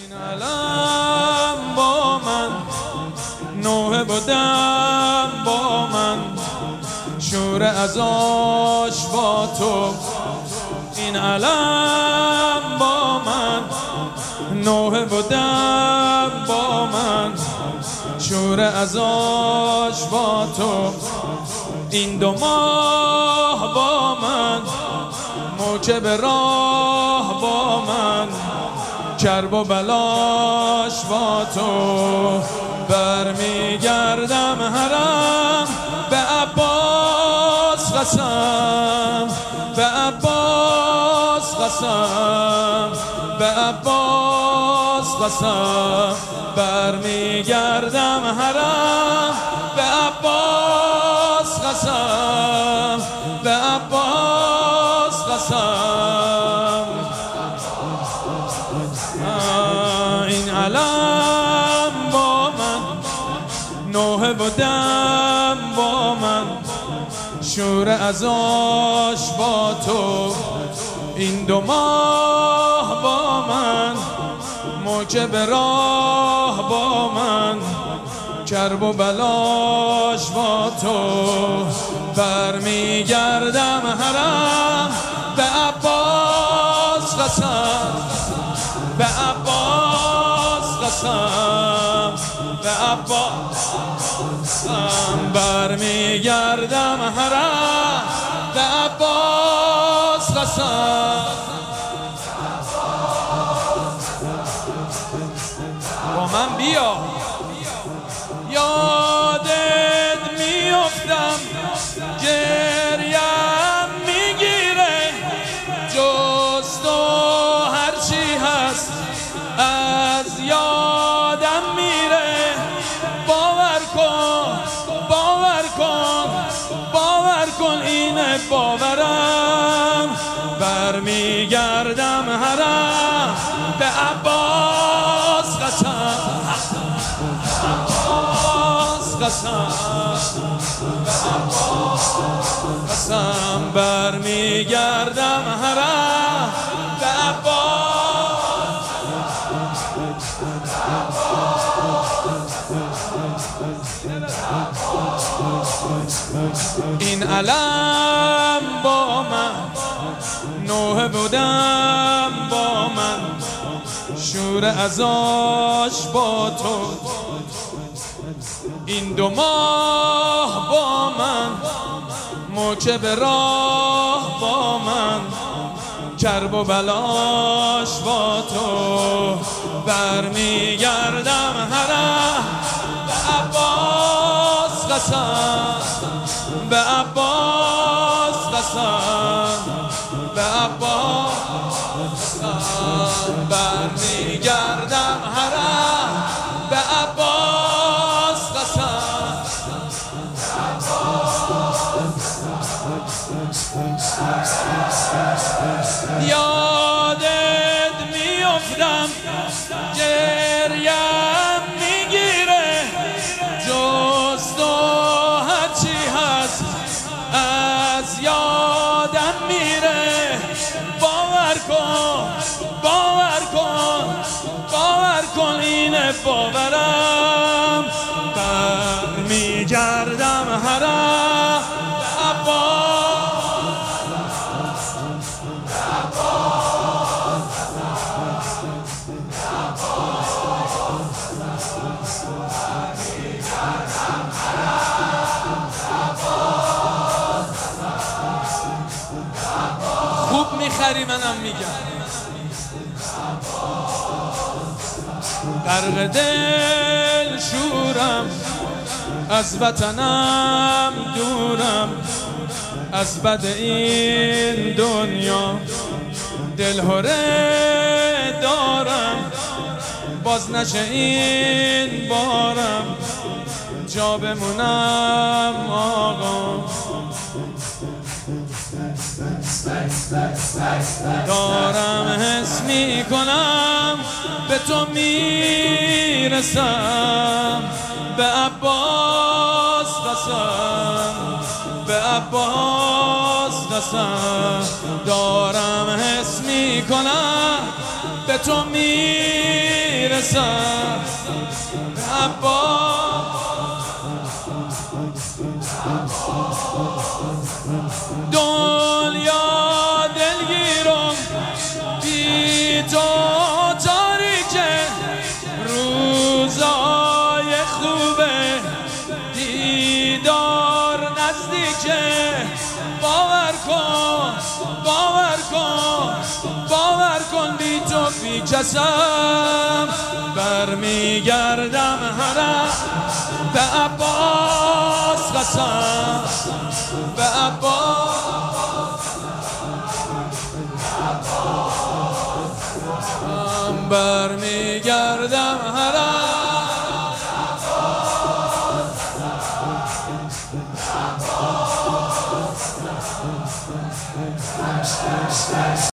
این علم با من نوحه بودم با من شور ازاش با تو. این علم با من نوحه بودم با من شور ازاش با تو. این 2 ماه با من موکب راه با من کرب و بلاش با تو. برمیگردم حرم به عباس قسم به عباس قسم به عباس قسم. برمیگردم حرم به عباس قسم به عباس قسم. این علم با من نوحه بودم با من شور ازاش با تو. این 2 ماه با من موکب راه با من کرب و بلاش با تو. برمیگردم حرم به عباس قسم به عباس قسم به عباس قسم. برمیگردم حرم به عباس قسم. با من بیا یادت میافتم گریم میگیره جز تو هرچی هست از یادم میره. باور کن باور کن باور کن اینه باورم. برمیگردم حرم به عباس قسم قسم قسم. برمیگردم حرم به عباس. این علم با من نوحه بودم با من شور ازاش با تو. این 2 ماه با من موکب راه با من کرب و بلاش با تو. برمیگردم حرم به عباس قسم به عباس قسم به عباس قسم. برمیگردم حرم به عباس قسم. یادت میافتم گریم میگیره جز تو هرچی هست از یادم میره. باور کن باور کن باور کن اینه باورم. برمیگردم حرم به عباس. خوب میخری منم میگم. غرق دل شورم از وطنم دورم از بد این دنیا دل هره دارم باز نشه این بارم جا بمونم آقا. دارم حس میکنم به تو میرسم به عباس قسم به عباس قسم. دارم حس میکنم به تو میرسم میرسم به عباس. دنیا دلگیرم بی تو تاریکه، روزای خوبه دیدار نزدیکه. باور کن باور کن باور کن بی تو بی کسم برمیگردم هرم به عباس قسم به عباس. برمیگردم